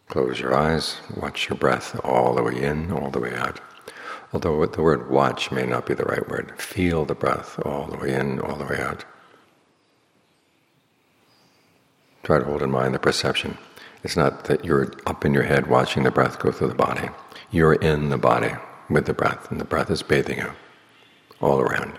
Close your eyes, watch your breath all the way in, all the way out. Although the word watch may not be the right word. Feel the breath all the way in, all the way out. Try to hold in mind the perception. It's not that you're up in your head watching the breath go through the body. You're in the body with the breath, and the breath is bathing you all around.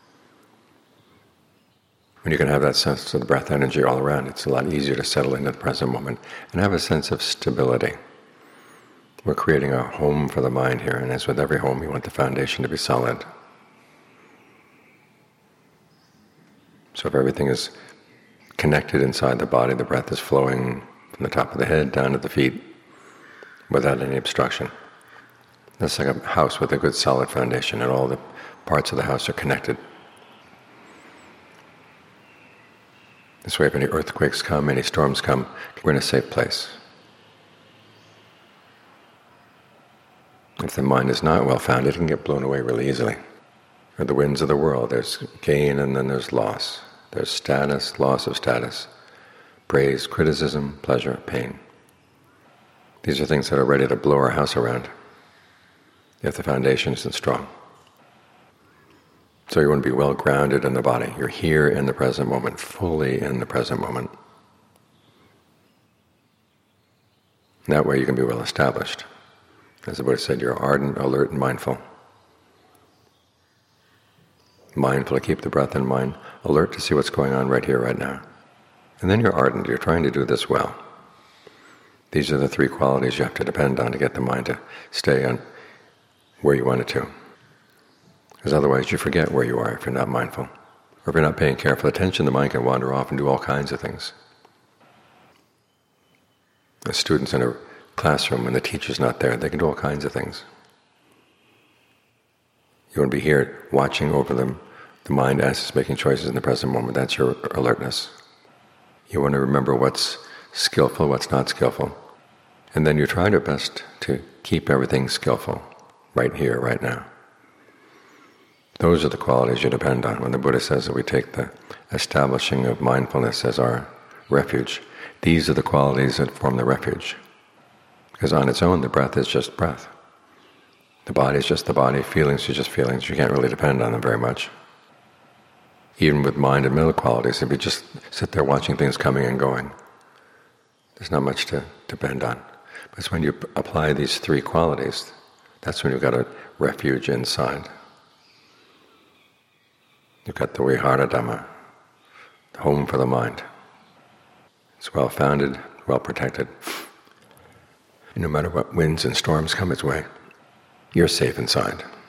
When you can have that sense of the breath energy all around, it's a lot easier to settle into the present moment and have a sense of stability. We're creating a home for the mind here, and as with every home, you want the foundation to be solid. So if everything is connected inside the body, the breath is flowing from the top of the head down to the feet without any obstruction. That's like a house with a good solid foundation, and all the parts of the house are connected. This way, if any earthquakes come, any storms come, we're in a safe place. If the mind is not well founded, it can get blown away really easily. Or the winds of the world, there's gain and then there's loss. There's status, loss of status, praise, criticism, pleasure, pain. These are things that are ready to blow our house around if the foundation isn't strong. So you want to be well grounded in the body. You're here in the present moment, fully in the present moment. That way you can be well established. As the Buddha said, you're ardent, alert, and mindful. Mindful to keep the breath in mind, alert to see what's going on right here, right now. And then you're ardent, you're trying to do this well. These are the three qualities you have to depend on to get the mind to stay on where you want it to. Because otherwise you forget where you are if you're not mindful. Or if you're not paying careful attention, the mind can wander off and do all kinds of things. The students in a classroom, when the teacher's not there, they can do all kinds of things. You want to be here watching over them, the mind as it's making choices in the present moment. That's your alertness. You want to remember what's skillful, what's not skillful. And then you try your best to keep everything skillful, right here, right now. Those are the qualities you depend on. When the Buddha says that we take the establishing of mindfulness as our refuge, these are the qualities that form the refuge. Because on its own, the breath is just breath. The body is just the body, feelings are just feelings. You can't really depend on them very much. Even with mind and mental qualities, if you just sit there watching things coming and going, there's not much to depend on. But it's when you apply these three qualities, that's when you've got a refuge inside. You've got the Vihara Dhamma, the home for the mind. It's well founded, well protected. And no matter what winds and storms come its way, you're safe inside.